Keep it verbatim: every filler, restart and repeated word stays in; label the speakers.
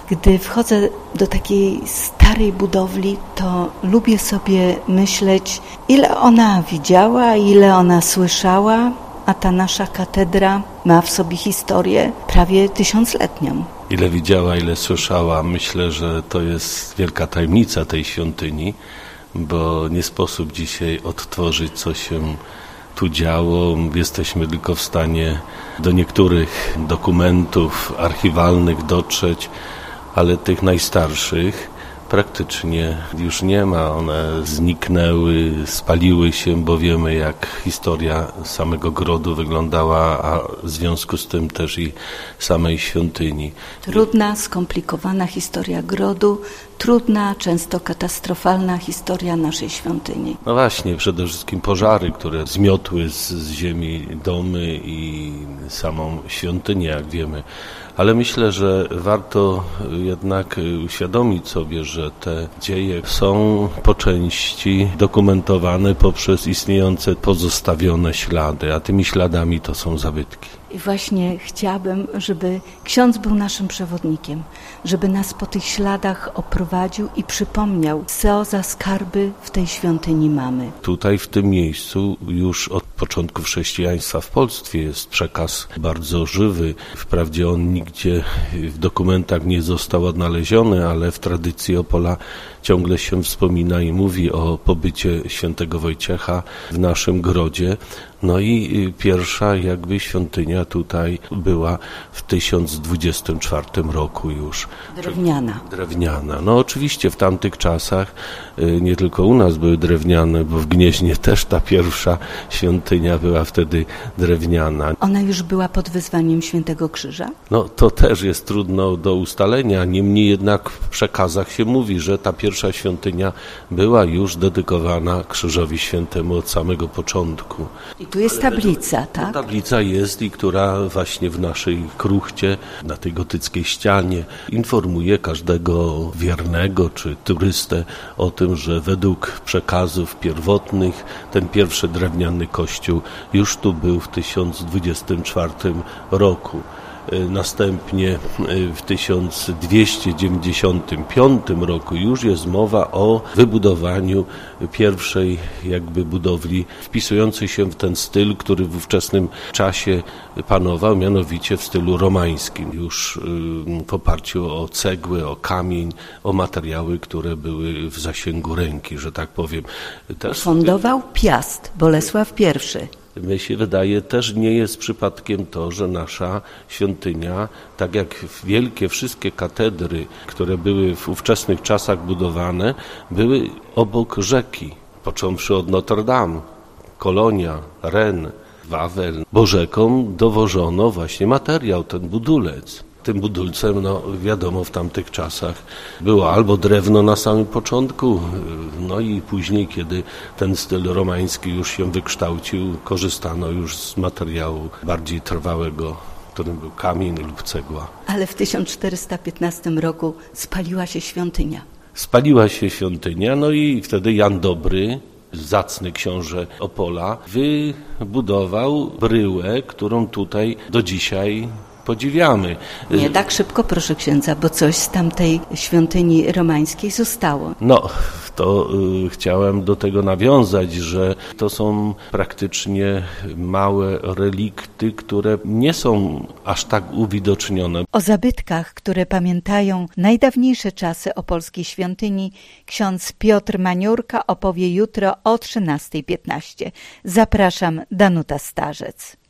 Speaker 1: Gdy wchodzę do takiej starej budowli, to lubię sobie myśleć, ile ona widziała, ile ona słyszała, a ta nasza katedra ma w sobie historię prawie tysiącletnią.
Speaker 2: Ile widziała, ile słyszała, myślę, że to jest wielka tajemnica tej świątyni, bo nie sposób dzisiaj odtworzyć, co się tu działo. Jesteśmy tylko w stanie do niektórych dokumentów archiwalnych dotrzeć, ale tych najstarszych praktycznie już nie ma. One zniknęły, spaliły się, bo wiemy, jak historia samego grodu wyglądała, a w związku z tym też i samej świątyni.
Speaker 1: Trudna, skomplikowana historia grodu, trudna, często katastrofalna historia naszej świątyni.
Speaker 2: No właśnie, przede wszystkim pożary, które zmiotły z, z ziemi domy i samą świątynię, jak wiemy. Ale myślę, że warto jednak uświadomić sobie, że te dzieje są po części dokumentowane poprzez istniejące pozostawione ślady, a tymi śladami to są zabytki.
Speaker 1: I właśnie chciałabym, żeby ksiądz był naszym przewodnikiem, żeby nas po tych śladach oprowadził i przypomniał, co za skarby w tej świątyni mamy.
Speaker 2: Tutaj w tym miejscu już od początku chrześcijaństwa w Polsce jest przekaz bardzo żywy. Wprawdzie on nigdzie w dokumentach nie został odnaleziony, ale w tradycji Opola ciągle się wspomina i mówi o pobycie świętego Wojciecha w naszym grodzie. No i pierwsza jakby świątynia tutaj była w tysiąc dwudziestym czwartym roku już.
Speaker 1: Drewniana.
Speaker 2: Drewniana. No oczywiście w tamtych czasach nie tylko u nas były drewniane, bo w Gnieźnie też ta pierwsza świątynia była wtedy drewniana.
Speaker 1: Ona już była pod wyzwaniem Świętego Krzyża?
Speaker 2: No to też jest trudno do ustalenia, niemniej jednak w przekazach się mówi, że ta pierwsza świątynia była już dedykowana Krzyżowi Świętemu od samego początku.
Speaker 1: I tu jest tablica, tak?
Speaker 2: Tablica jest i która właśnie w naszej kruchcie, na tej gotyckiej ścianie informuje każdego wiernego czy turystę o tym, że według przekazów pierwotnych ten pierwszy drewniany kościół już tu był w tysiąc dwudziestym czwartym roku. Następnie w tysiąc dwieście dziewięćdziesiątym piątym roku już jest mowa o wybudowaniu pierwszej jakby budowli wpisującej się w ten styl, który w ówczesnym czasie panował, mianowicie w stylu romańskim. Już w oparciu o cegły, o kamień, o materiały, które były w zasięgu ręki, że tak powiem.
Speaker 1: Też fundował Piast, Bolesław pierwszy.
Speaker 2: Mi się wydaje, też nie jest przypadkiem to, że nasza świątynia, tak jak wielkie wszystkie katedry, które były w ówczesnych czasach budowane, były obok rzeki, począwszy od Notre Dame, Kolonia, Rennes, Wawel, bo rzeką dowożono właśnie materiał, ten budulec. Tym budulcem, no wiadomo, w tamtych czasach było albo drewno na samym początku, no i później, kiedy ten styl romański już się wykształcił, korzystano już z materiału bardziej trwałego, którym był kamień lub cegła.
Speaker 1: Ale w tysiąc czterysta piętnastym roku spaliła się świątynia.
Speaker 2: Spaliła się świątynia, no i wtedy Jan Dobry, zacny książę Opola, wybudował bryłę, którą tutaj do dzisiaj podziwiamy.
Speaker 1: Nie tak szybko, proszę księdza, bo coś z tamtej świątyni romańskiej zostało.
Speaker 2: No, to y, chciałem do tego nawiązać, że to są praktycznie małe relikty, które nie są aż tak uwidocznione.
Speaker 1: O zabytkach, które pamiętają najdawniejsze czasy opolskiej świątyni, ksiądz Piotr Maniurka opowie jutro o trzynastej piętnaście. Zapraszam, Danuta Starzec.